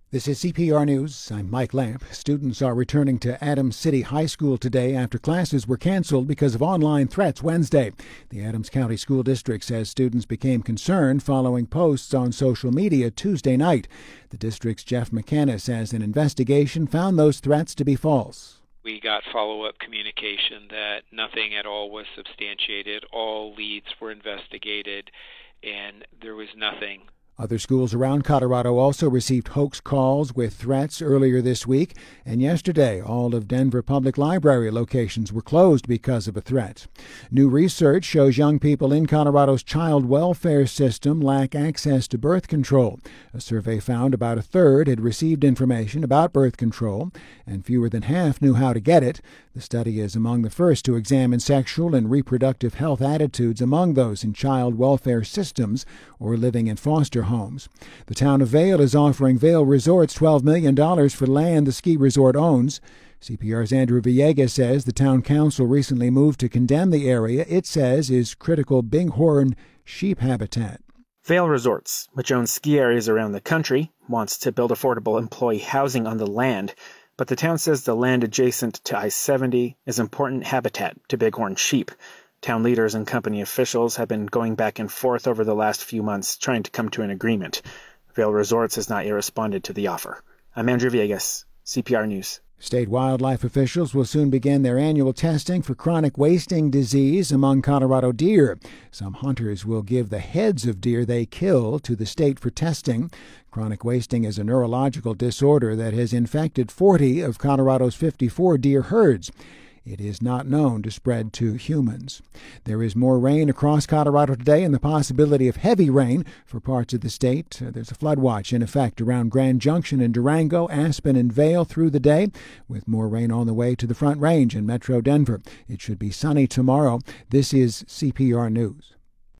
This is CPR News. I'm Mike Lamp. Students are returning to Adams City High School today after classes were canceled because of online threats Wednesday. The Adams County School District says students became concerned following posts on social media Tuesday night. The district's Jeff McKenna says an investigation found those threats to be false. We got follow-up communication that nothing at all was substantiated. All leads were investigated, and there was nothing. Other schools around Colorado also received hoax calls with threats earlier this week, and yesterday all of Denver Public Library locations were closed because of a threat. New research shows young people in Colorado's child welfare system lack access to birth control. A survey found about a third had received information about birth control, and fewer than half knew how to get it. The study is among the first to examine sexual and reproductive health attitudes among those in child welfare systems or living in foster homes. The town of Vail is offering Vail Resorts $12 million for land the ski resort owns. CPR's Andrew Villegas says the town council recently moved to condemn the area it says is critical bighorn sheep habitat. Vail Resorts, which owns ski areas around the country, wants to build affordable employee housing on the land, but the town says the land adjacent to I-70 is important habitat to bighorn sheep. Town leaders and company officials have been going back and forth over the last few months trying to come to an agreement. Vail Resorts has not yet responded to the offer. I'm Andrew Villegas, CPR News. State wildlife officials will soon begin their annual testing for chronic wasting disease among Colorado deer. Some hunters will give the heads of deer they kill to the state for testing. Chronic wasting is a neurological disorder that has infected 40 of Colorado's 54 deer herds. It is not known to spread to humans. There is more rain across Colorado today and the possibility of heavy rain for parts of the state. There's a flood watch in effect around Grand Junction and Durango, Aspen, and Vail through the day, with more rain on the way to the Front Range in Metro Denver. It should be sunny tomorrow. This is CPR News.